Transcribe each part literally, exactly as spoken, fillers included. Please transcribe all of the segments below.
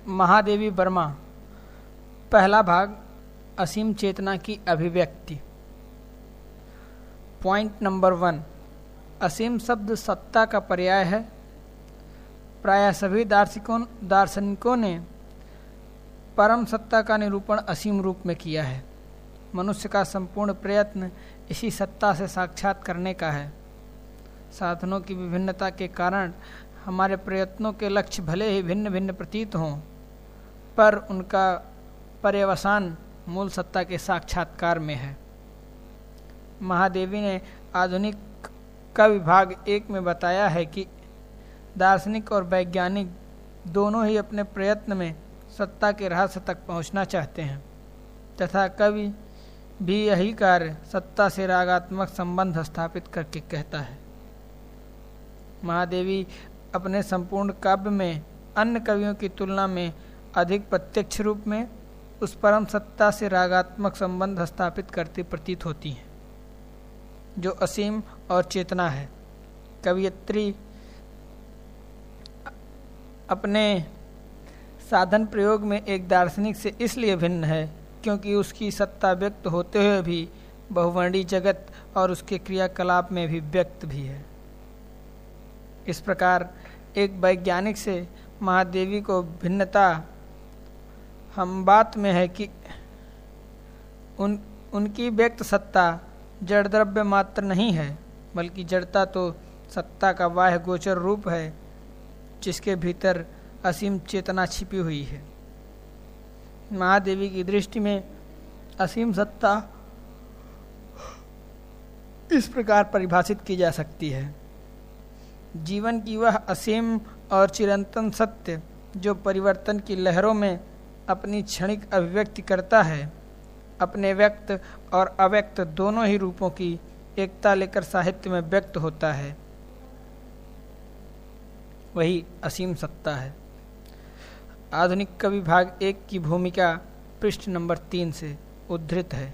महादेवी वर्मा। पहला भाग, असीम चेतना की अभिव्यक्ति। पॉइंट नंबर वन, असीम शब्द सत्ता का पर्याय है। प्रायः सभी दार्शनिकों दार्शनिकों ने परम सत्ता का निरूपण असीम रूप में किया है। मनुष्य का संपूर्ण प्रयत्न इसी सत्ता से साक्षात करने का है। साधनों की विभिन्नता के कारण हमारे प्रयत्नों के लक्ष्य भले ही भिन्न भिन्न प्रतीत हों, पर उनका पर्यवसान मूल सत्ता के साक्षात्कार में है। महादेवी ने आधुनिक का विभाग एक में बताया है कि दार्शनिक और वैज्ञानिक दोनों ही अपने प्रयत्न में सत्ता के रहस्य तक पहुंचना चाहते हैं, तथा कवि भी यही कार्य सत्ता से रागात्मक संबंध स्थापित करके कहता है। महादेवी अपने संपूर्ण काव्य में अन्य कवियों की तुलना में अधिक प्रत्यक्ष रूप में उस परम सत्ता से रागात्मक संबंध स्थापित करती प्रतीत होती हैं, जो असीम और चेतना है। कवयित्री अपने साधन प्रयोग में एक दार्शनिक से इसलिए भिन्न है क्योंकि उसकी सत्ता व्यक्त होते हुए भी बहुवर्णी जगत और उसके क्रियाकलाप में भी व्यक्त भी है। इस प्रकार एक वैज्ञानिक से महादेवी को भिन्नता हम बात में है कि उन उनकी व्यक्त सत्ता जड़ द्रव्य मात्र नहीं है, बल्कि जड़ता तो सत्ता का बाह्य गोचर रूप है, जिसके भीतर असीम चेतना छिपी हुई है। महादेवी की दृष्टि में असीम सत्ता इस प्रकार परिभाषित की जा सकती है। जीवन की वह असीम और चिरंतन सत्य जो परिवर्तन की लहरों में अपनी क्षणिक अभिव्यक्ति करता है, अपने व्यक्त और अव्यक्त दोनों ही रूपों की एकता लेकर साहित्य में व्यक्त होता है, वही असीम सत्ता है। आधुनिक कवि भाग एक की भूमिका पृष्ठ नंबर तीन से उद्धृत है।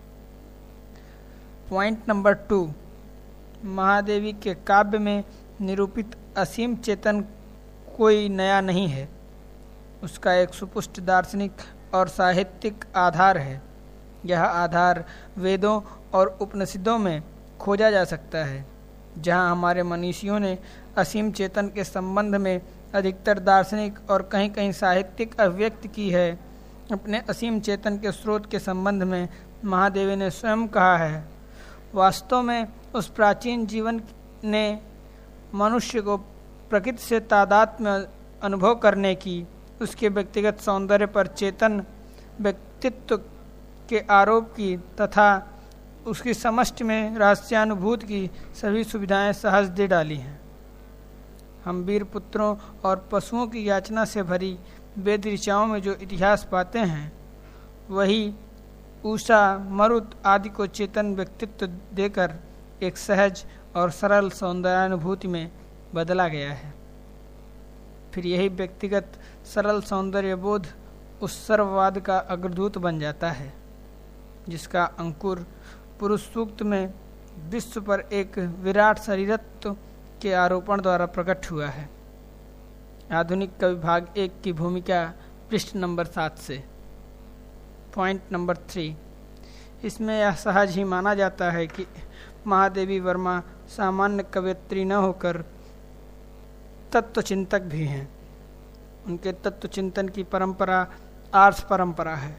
पॉइंट नंबर टू, महादेवी के काव्य में निरूपित असीम चेतन कोई नया नहीं है। उसका एक सुपुष्ट दार्शनिक और साहित्यिक आधार है। यह आधार वेदों और उपनिषदों में खोजा जा सकता है, जहाँ हमारे मनीषियों ने असीम चेतन के संबंध में अधिकतर दार्शनिक और कहीं कहीं साहित्यिक अभिव्यक्ति की है। अपने असीम चेतन के स्रोत के संबंध में महादेवी ने स्वयं कहा है, वास्तव में उस प्राचीन जीवन ने मनुष्य को प्रकृति से तादात्म्य अनुभव करने की, उसके व्यक्तिगत सौंदर्य पर चेतन व्यक्तित्व के आरोप की तथा उसकी समष्टि में रहस्यानुभूति की सभी सुविधाएं सहज दे डाली हैं। हम वीर पुत्रों और पशुओं की याचना से भरी वेद ऋचाओं में जो इतिहास पाते हैं, वही उषा मरुत आदि को चेतन व्यक्तित्व देकर एक सहज और सरल सौंदर्यानुभूति में बदला गया है। फिर यही व्यक्तिगत सरल सौंदर्य बोध उस सर्ववाद का अग्रदूत बन जाता है, जिसका अंकुर पुरुष सूक्त में विश्व पर एक विराट शरीरत्व के आरोपण द्वारा प्रकट हुआ है। आधुनिक कवि भाग एक की भूमिका पृष्ठ नंबर सात से। पॉइंट नंबर थ्री, इसमें यह सहज ही माना जाता है कि महादेवी वर्मा सामान्य कवयित्री न होकर तत्वचिंतक भी हैं। उनके तत्वचिंतन की परंपरा आर्ष परंपरा है।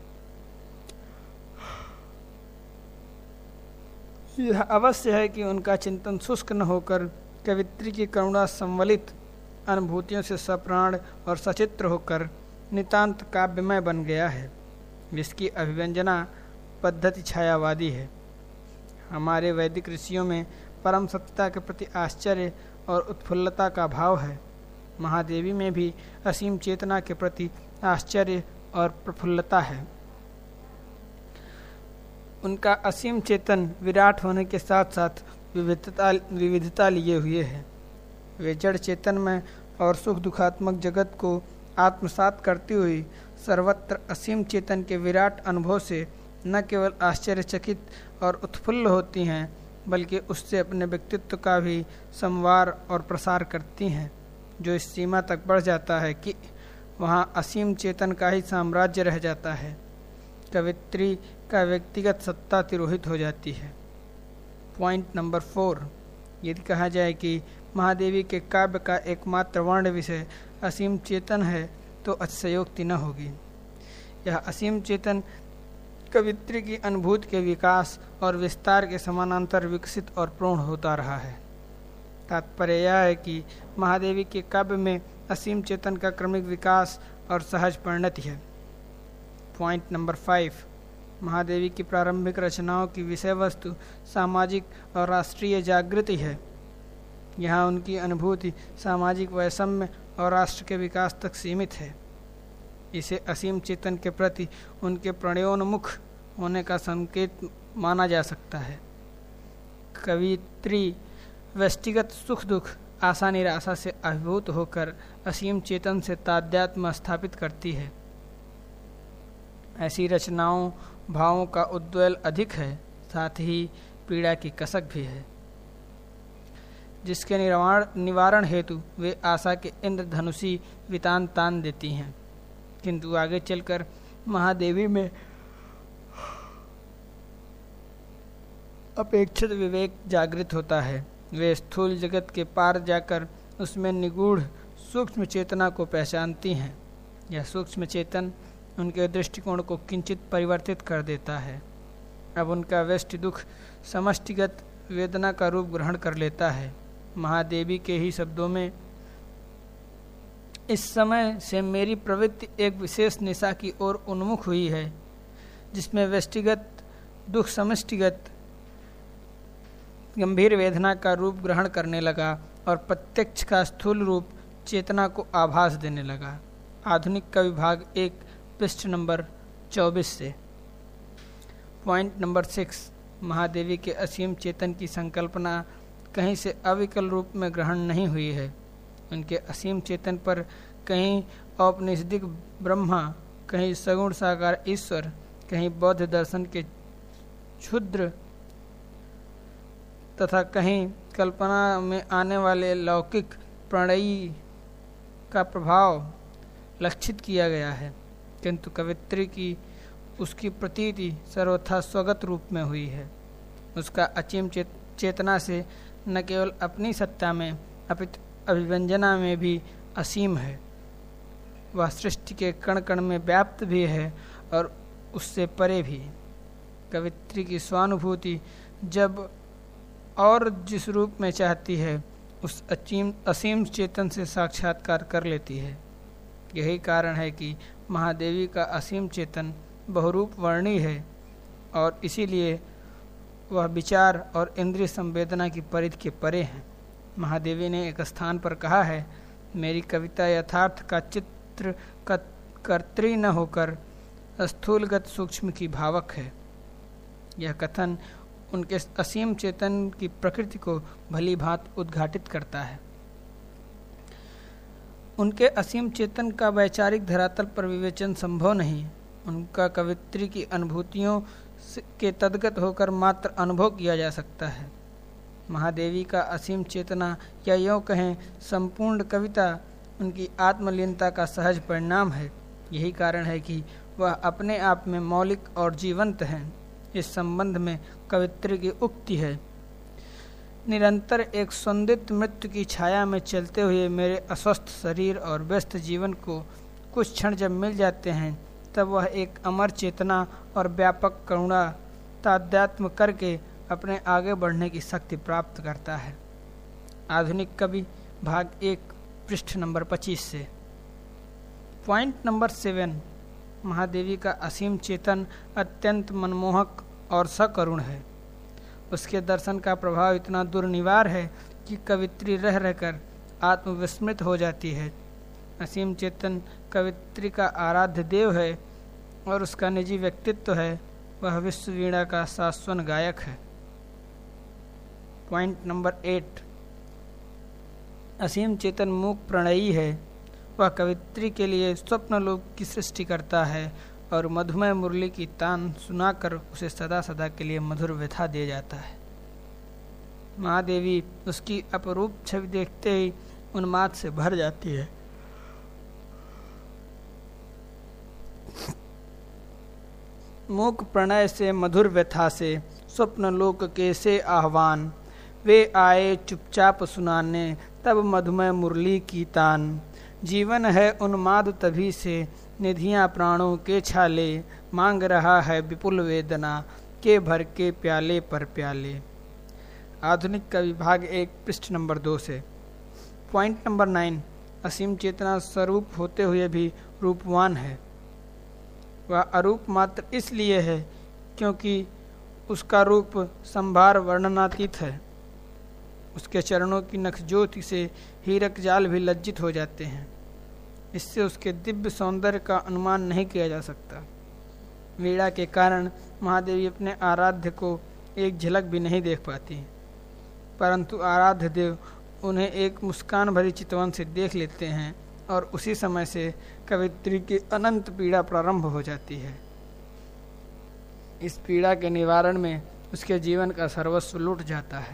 यह अवश्य है कि उनका चिंतन शुष्क न होकर कवित्री की करुणा संवलित अनुभूतियों से सप्राण और सचित्र होकर नितांत काव्यमय बन गया है, जिसकी अभिव्यंजना पद्धति छायावादी है। हमारे वैदिक ऋषियों में परम सत्ता के प्रति आश्चर्य और उत्फुल्लता का भाव है। महादेवी में भी असीम चेतना के प्रति आश्चर्य और प्रफुल्लता है। उनका असीम चेतन विराट होने के साथ साथ विविधता विविधता लिए हुए है। वे जड़ चेतन में और सुख दुखात्मक जगत को आत्मसात करती हुई सर्वत्र असीम चेतन के विराट अनुभव से न केवल आश्चर्यचकित और उत्फुल्ल होती हैं, बल्कि उससे अपने व्यक्तित्व का भी संवार और प्रसार करती हैं, जो इस सीमा तक बढ़ जाता है कि वहाँ असीम चेतन का ही साम्राज्य रह जाता है। कवित्री का व्यक्तिगत सत्ता तिरोहित हो जाती है। पॉइंट नंबर फोर, यदि कहा जाए कि महादेवी के काव्य का एकमात्र वर्ण विषय असीम चेतन है तो अतिशयोक्ति न होगी। यह असीम चेतन कवित्री की अनुभूति के विकास और विस्तार के समानांतर विकसित और प्रौढ़ होता रहा है। तात्पर्य यह है कि महादेवी के काव्य में असीम चेतन का क्रमिक विकास और सहज परिणति है। पॉइंट नंबर फाइव, महादेवी की प्रारंभिक रचनाओं की विषय वस्तु सामाजिक और राष्ट्रीय जागृति है। यहाँ उनकी अनुभूति सामाजिक वैषम्य और राष्ट्र के विकास तक सीमित है। इसे असीम चेतन के प्रति उनके प्रणयोन्मुख होने का संकेत माना जा सकता है। कवित्री व्यष्टिगत सुख दुख आशा निराशा से अभिभूत होकर असीम चेतन से तादात्म्य स्थापित करती है। ऐसी रचनाओं भावों का उद्वेल अधिक है, साथ ही पीड़ा की कसक भी है, जिसके निवारण निवारण हेतु वे आशा के इंद्रधनुषी वितान तान देती हैं। किंतु आगे चलकर महादेवी में अपेक्षित विवेक जागृत होता है। वे स्थूल जगत के पार जाकर उसमें निगूढ़ सूक्ष्म चेतना को पहचानती हैं। यह सूक्ष्म चेतन उनके दृष्टिकोण को किंचित परिवर्तित कर देता है। अब उनका व्यष्टि दुख समष्टिगत वेदना का रूप ग्रहण कर लेता है। महादेवी के ही शब्दों में, इस समय से मेरी प्रवृत्ति एक विशेष निशा की ओर उन्मुख हुई है, जिसमें व्यष्टिगत दुख समष्टिगत गंभीर वेदना का रूप ग्रहण करने लगा और प्रत्यक्ष का स्थूल रूप चेतना को आभास देने लगा। आधुनिक का विभाग एक, पृष्ठ नंबर चौबीस से। पॉइंट नंबर सिक्स, महादेवी के असीम चेतन की संकल्पना कहीं से अविकल रूप में ग्रहण नहीं हुई है। उनके असीम चेतन पर कहीं औपनिषदिक ब्रह्मा, कहीं सगुण साकार ईश्वर, कहीं बौद्ध दर्शन के क्षुद्र तथा कहीं कल्पना में आने वाले लौकिक प्रणयी का प्रभाव लक्षित किया गया है। किंतु कवित्री की उसकी प्रतीति सर्वथा स्वगत रूप में हुई है। उसका असीम चेत, चेतना से न केवल अपनी सत्ता में अपितु अभिव्यंजना में भी असीम है। वह सृष्टि के कण कण में व्याप्त भी है और उससे परे भी। कवित्री की स्वानुभूति जब और जिस रूप में चाहती है उस असीम असीम चेतन से साक्षात्कार कर लेती है। यही कारण है कि महादेवी का असीम चेतन बहुरूप वर्णी है और इसीलिए वह विचार और इंद्रिय संवेदना की परिधि के परे हैं। महादेवी ने एक स्थान पर कहा है, मेरी कविता यथार्थ का चित्र कर्त्री न होकर स्थूलगत सूक्ष्म की भावक है। यह कथन उनके असीम चेतन की प्रकृति को भली भांति उद्घाटित करता है। उनके असीम चेतन का वैचारिक धरातल पर विवेचन संभव नहीं। उनका कवित्री की अनुभूतियों के तद्गत होकर मात्र अनुभव किया जा सकता है। महादेवी का असीम चेतना या यूँ कहें संपूर्ण कविता उनकी आत्मलीनता का सहज परिणाम है। यही कारण है कि वह अपने आप में मौलिक और जीवंत हैं। इस संबंध में कवित्री की उक्ति है, निरंतर एक संदिग्ध मृत्यु की छाया में चलते हुए मेरे अस्वस्थ शरीर और व्यस्त जीवन को कुछ क्षण जब मिल जाते हैं, तब वह एक अमर चेतना और व्यापक करुणा तादात्म्य करके अपने आगे बढ़ने की शक्ति प्राप्त करता है। आधुनिक कवि भाग एक, पृष्ठ नंबर पच्चीस से। पॉइंट नंबर सेवन, महादेवी का असीम चेतन अत्यंत मनमोहक और सकरुण है। उसके दर्शन का प्रभाव इतना दुर्निवार है कि कवित्री रह रहकर आत्मविस्मृत हो जाती है। असीम चेतन कवित्री का आराध्य देव है और उसका निजी व्यक्तित्व है। वह विश्व वीणा का शाश्वत गायक है। पॉइंट नंबर एट, असीम चेतन मूक प्रणयी है। वह कवित्री के लिए स्वप्न लोक की सृष्टि करता है और मधुमय मुरली की तान सुनाकर उसे सदा सदा के लिए मधुर व्यथा दे जाता है। महादेवी उसकी अपरूप छवि देखते ही उन्माद से भर जाती है। मूक प्रणय से मधुर व्यथा से स्वप्न लोक के से आह्वान, वे आए चुपचाप सुनाने तब मधुमय मुरली की तान। जीवन है उन्माद तभी से निधियां प्राणों के छाले, मांग रहा है विपुल वेदना के भर के प्याले पर प्याले। आधुनिक का विभाग एक पृष्ठ नंबर दो से। पॉइंट नंबर नाइन, असीम चेतना स्वरूप होते हुए भी रूपवान है। वह अरूप मात्र इसलिए है क्योंकि उसका रूप संभार वर्णनातीत है। उसके चरणों की नखज्योति से हीरक जाल भी लज्जित हो जाते हैं। इससे उसके दिव्य सौंदर्य का अनुमान नहीं किया जा सकता। वीणा के कारण महादेवी अपने आराध्य को एक झलक भी नहीं देख पाती, परंतु आराध्य देव उन्हें एक मुस्कान भरी चितवन से देख लेते हैं और उसी समय से कवित्री की अनंत पीड़ा प्रारंभ हो जाती है। इस पीड़ा के निवारण में उसके जीवन का सर्वस्व लूट जाता है।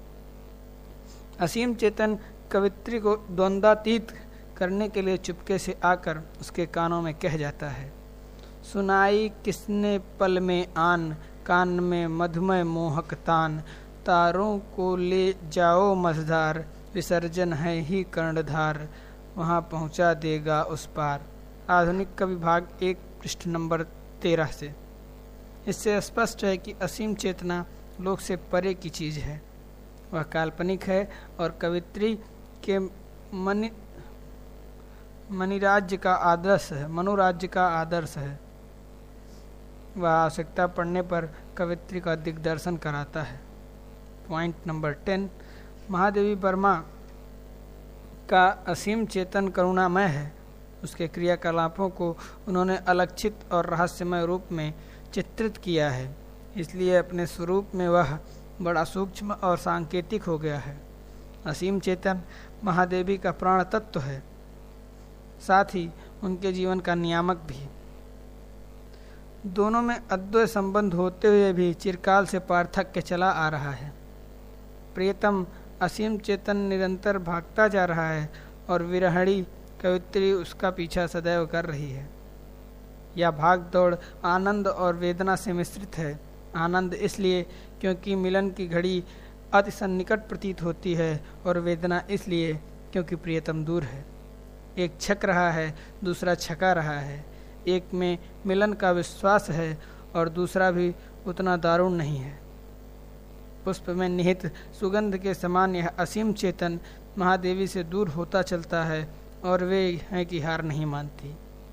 असीम चेतन कवित्री को द्वंद्वातीत करने के लिए चुपके से आकर उसके कानों में कह जाता है, सुनाई किसने पल में आन, कान में मधुमय मोहक तान, तारों को ले जाओ मझधार, विसर्जन है ही कर्णधार, वहाँ पहुँचा देगा उस पार। आधुनिक का विभाग एक पृष्ठ नंबर तेरह से। इससे स्पष्ट है कि असीम चेतना लोक से परे की चीज है। वह काल्पनिक है और कवित्री के मनि मनिराज्य का आदर्श है मनुराज्य का आदर्श है। वह आवश्यकता पड़ने पर कवित्री का दिग्दर्शन कराता है। Point number ten, Mahadevi Verma का असीम चेतन करुणामय है। उसके क्रियाकलापों को उन्होंने अलक्षित और रहस्यमय रूप में चित्रित किया है, इसलिए अपने स्वरूप में वह बड़ा सूक्ष्म और सांकेतिक हो गया है। असीम चेतन महादेवी का प्राण तत्व है, साथ ही उनके जीवन का नियामक भी। दोनों में अद्वैय संबंध होते हुए भी चिरकाल से पार्थक्य चला आ रहा है। प्रियतम असीम चेतन निरंतर भागता जा रहा है और विरहणी कवित्री उसका पीछा सदैव कर रही है। यह भाग दौड़ आनंद और वेदना से मिश्रित है। आनंद इसलिए क्योंकि मिलन की घड़ी अति सन्निकट प्रतीत होती है, और वेदना इसलिए क्योंकि प्रियतम दूर है। एक छक रहा है, दूसरा छका रहा है। एक में मिलन का विश्वास है और दूसरा भी उतना दारुण नहीं है। पुष्प में निहित सुगंध के समान यह असीम चेतन महादेवी से दूर होता चलता है और वे हैं कि हार नहीं मानती।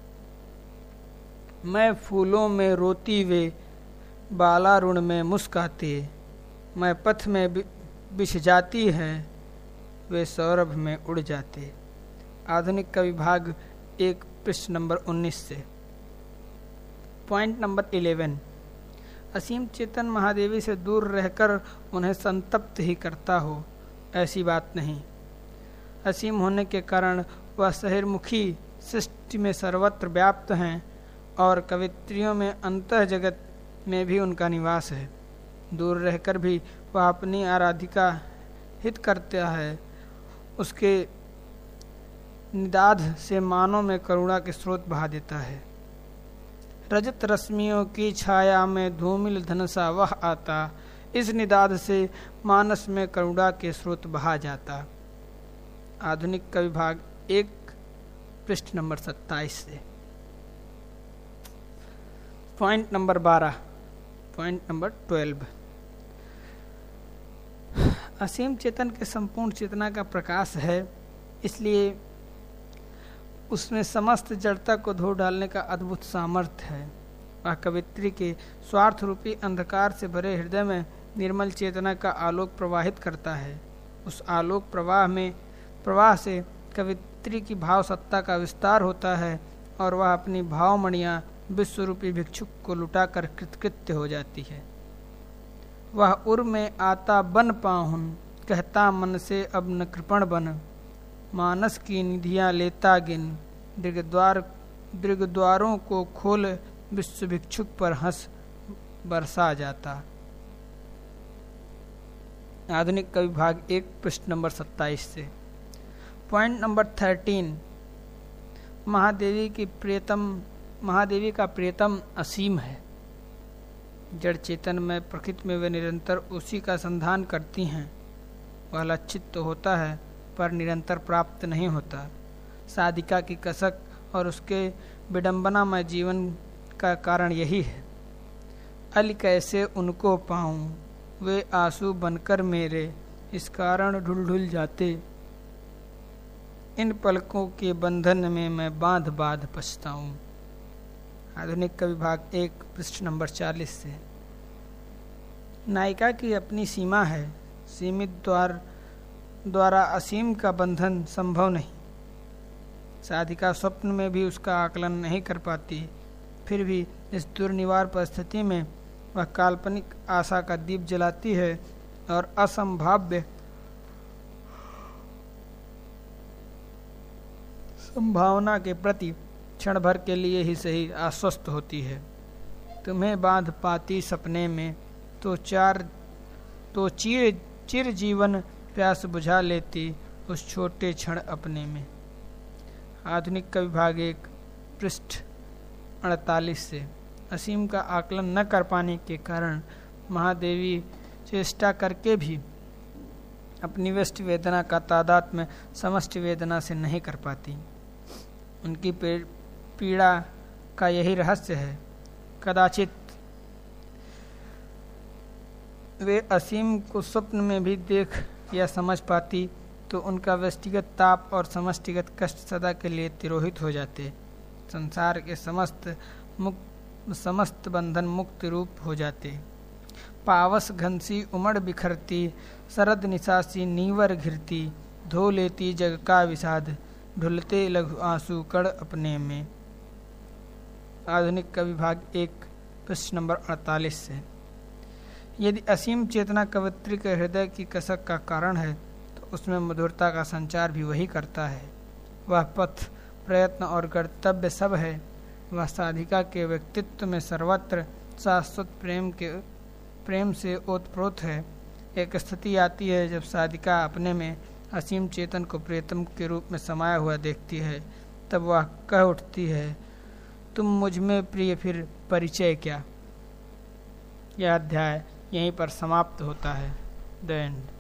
मैं फूलों में रोती वे बालारुण में मुस्काते, मैं पथ में बिछ जाती है वे सौरभ में उड़ जाते। आधुनिक का विभाग एक पृष्ठ नंबर उन्नीस से। पॉइंट नंबर इलेवन, असीम चेतन महादेवी से दूर रहकर उन्हें संतप्त ही करता हो, ऐसी बात नहीं। असीम होने के कारण वह शहिर्मुखी सृष्टि में सर्वत्र व्याप्त हैं और कवित्रियों में अंतः जगत में भी उनका निवास है। दूर रहकर भी वह अपनी आराधिका हित करता है। उसके निदाध से मानों में करुणा के स्रोत बहा देता है। रजत रश्मियों की छाया में धूमिल धनसा वह आता, इस निदाध से मानस में करुणा के स्रोत बहा जाता। आधुनिक का विभाग एक पृष्ठ नंबर सत्ताईस से। पॉइंट नंबर बारह, पॉइंट नंबर ट्वेल्व, असीम चेतन के संपूर्ण चेतना का प्रकाश है, इसलिए उसमें समस्त जड़ता को धो डालने का अद्भुत सामर्थ्य है। वह कवित्री के स्वार्थ रूपी अंधकार से भरे हृदय में निर्मल चेतना का आलोक प्रवाहित करता है। उस आलोक प्रवाह में प्रवाह से कवित्री की भाव सत्ता का विस्तार होता है और वह अपनी भावमणियाँ विश्वरूपी भिक्षुक को लुटाकर कृतकृत्य हो जाती है। वह उर में आता बन पाहुन, कहता मन से अब न कृपण बन, मानस की निधियाँ लेता गिन, दीर्घद्वार दीर्घद्वारों को खोल, विश्व भिक्षुक पर हंस बरसा जाता। आधुनिक का विभाग एक पृष्ठ नंबर सत्ताईस से। पॉइंट नंबर थर्टीन, महादेवी की प्रियतम महादेवी का प्रियतम असीम है। जड़ चेतन में प्रकृति में वे निरंतर उसी का संधान करती हैं। वह लक्षित तो होता है पर निरंतर प्राप्त नहीं होता। साधिका की कसक और उसके विडंबनामय जीवन का कारण यही है। अल कैसे उनको पाऊं, वे आंसू बनकर मेरे इस कारण ढुल ढुल जाते। इन पलकों के बंधन में मैं बांध बांध पछताऊं। आधुनिक कवि भाग एक पृष्ठ नंबर चालीस से। नायिका की अपनी सीमा है। सीमित द्वार द्वारा असीम का बंधन संभव नहीं। साधिका स्वप्न में भी उसका आकलन नहीं कर पाती। फिर भी इस दुर्निवार परिस्थिति में वह काल्पनिक आशा का दीप जलाती है और असंभाव्य संभावना के प्रति क्षण भर के लिए ही सही आश्वस्त होती है। तुम्हें बांध पाती सपने में तो चार तो चिर चिर जीवन प्यास बुझा लेती उस छोटे क्षण अपने में। आधुनिक कवि भाग एक पृष्ठ अड़तालीस से। असीम का आकलन न कर पाने के कारण महादेवी चेष्टा करके भी अपनी व्यष्टि वेदना का तादाद में समष्टि वेदना से नहीं कर पाती। उनकी पीड़ा का यही रहस्य है। कदाचित वे असीम को स्वप्न में भी देख या समझ पाती तो उनका व्यक्तिगत ताप और समष्टिगत कष्ट सदा के लिए तिरोहित हो जाते। संसार के समस्त मुक्त समस्त बंधन मुक्त रूप हो जाते। पावस घनसी उमड़ बिखरती, शरद निशासी नीवर घिरती, धो लेती जग का विषाद, ढुलते लघु आंसू कड़ अपने में। आधुनिक कवि भाग एक पृष्ठ नंबर अड़तालीस से। यदि असीम चेतना कवयित्री के हृदय की कसक का कारण है तो उसमें मधुरता का संचार भी वही करता है। वह पथ, प्रयत्न और कर्तव्य सब है। वह साधिका के व्यक्तित्व में सर्वत्र शाश्वत प्रेम के प्रेम से ओतप्रोत है। एक स्थिति आती है जब साधिका अपने में असीम चेतन को प्रियतम के रूप में समाया हुआ देखती है। तब वह कह उठती है, तुम मुझ में प्रिय फिर परिचय क्या। यह अध्याय यहीं पर समाप्त होता है। The and.